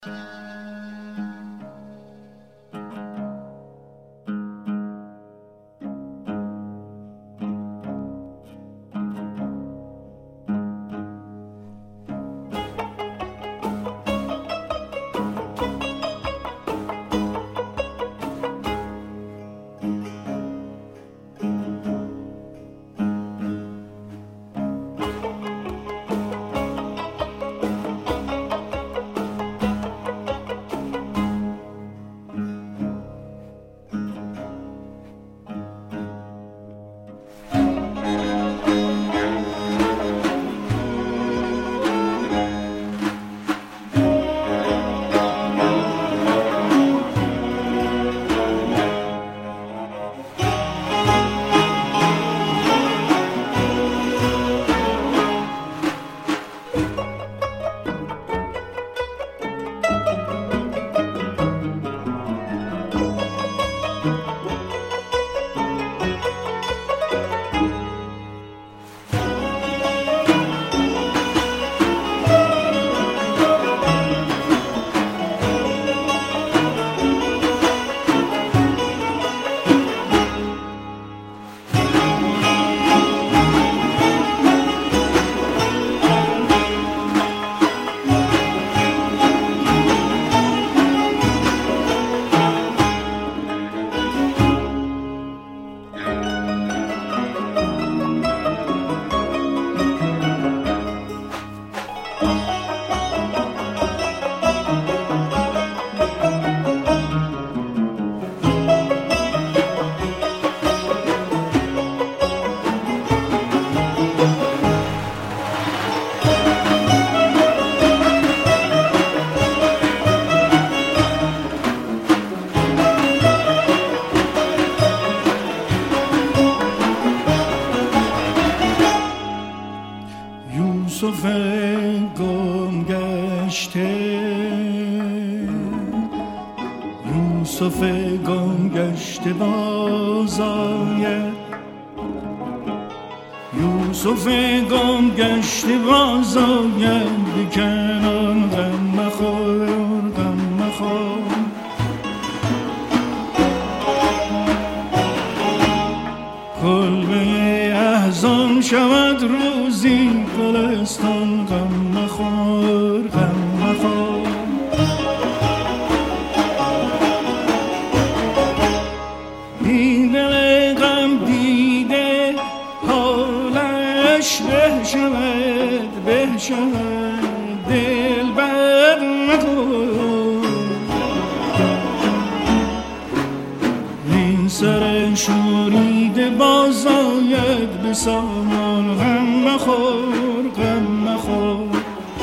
یوسف گم گشته، یوسف گم گشته باز آید، یوسف گم گشته باز آید، به کنان غم مخور، غم مخور. کلبه احزان شود روزی، گلستان غم مخور، غم مخور. این دل غم دیده حالش به شود، به شود، دل بد مکن. این سر شوریده باز آید، به سامان غم مخور، غم مخور.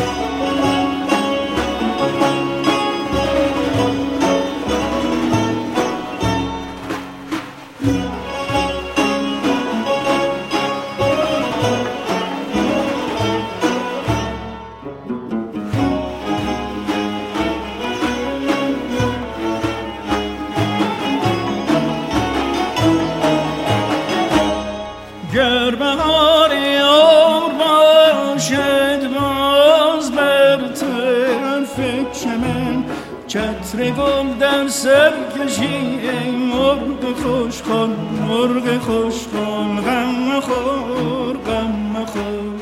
گر بهار عمر باشد باز بر طرف چمن، چتر گل در سر کشی ای مرغ خوشخوان، مرغ خوشخوان. غم مخور، غم مخور.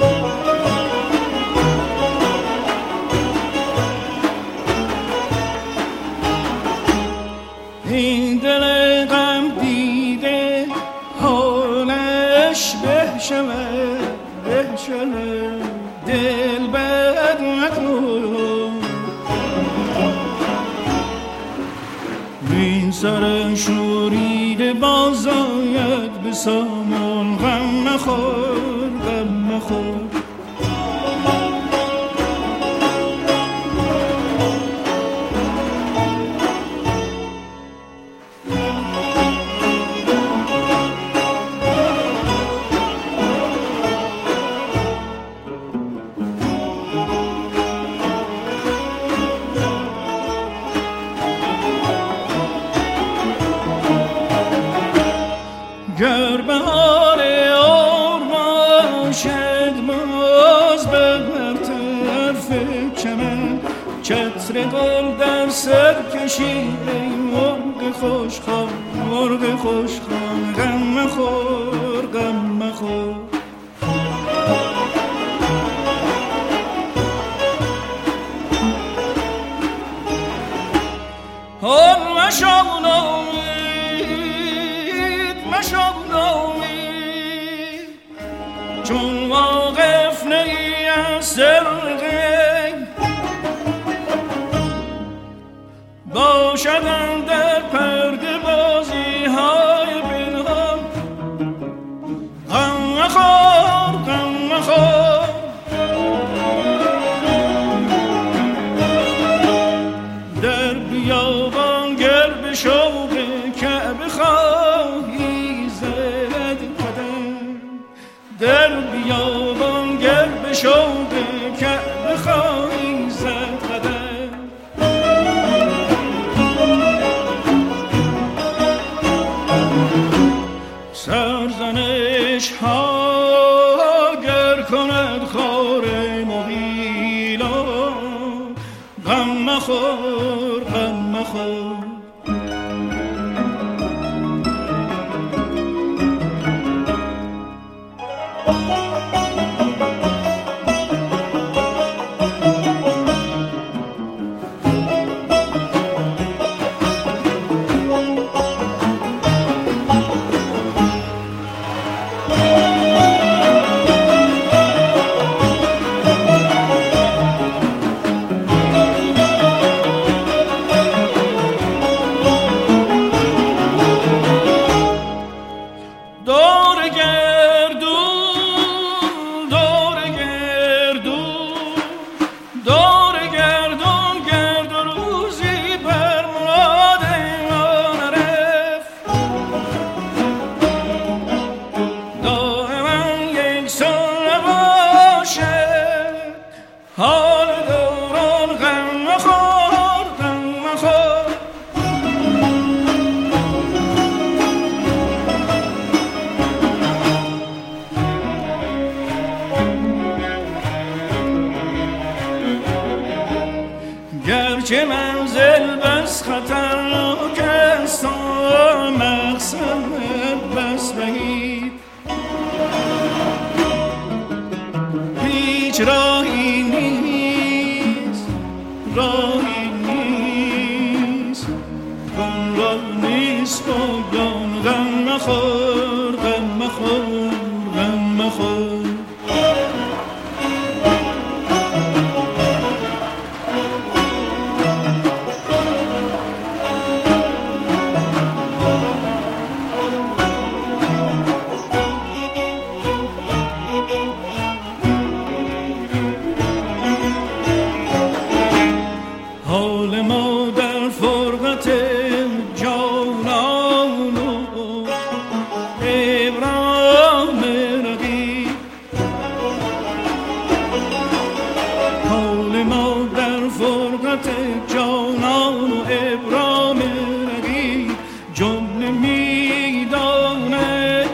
این دل غم دیده حالش به شود، به شود، دل بد مکن. این سر شوریده باز آید، به سامان غم مخور، غم مخور. گر بهار عمر گل در سر کشید ای مرغ خوشخوان مرغ خوشخوان غم مخور غم مخور حال مشو نامید مشو نامید چون واقف نی از سرغی باشدن در پرده بازی های پنهان غم مخور غم مخور در بیابان گر به شوق کعبه خواهی زد قدم در بیابان گر به شوق کعبه خواهی زد قدم سرزنش ها گر کند خار مغیلان غم مخور غم مخور گرچه منزل بس خطرناک است و مقصد بس بعید هیچ راهی نیست راهی نیست غم راه نیست پایان غم مخور غم مخور غم مخور حال ما در فرقت جانان و ابرام رقیب حال ما در فرقت جانان و ابرام رقیب جمله میدانه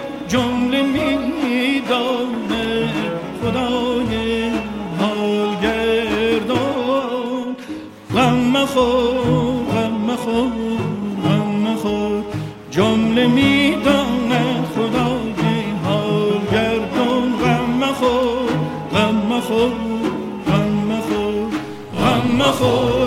خدای حال گردان غم مخور غم مخور غم مخور جمله میداند خدای حال گردان غم مخور غم مخور غم مخور غم مخور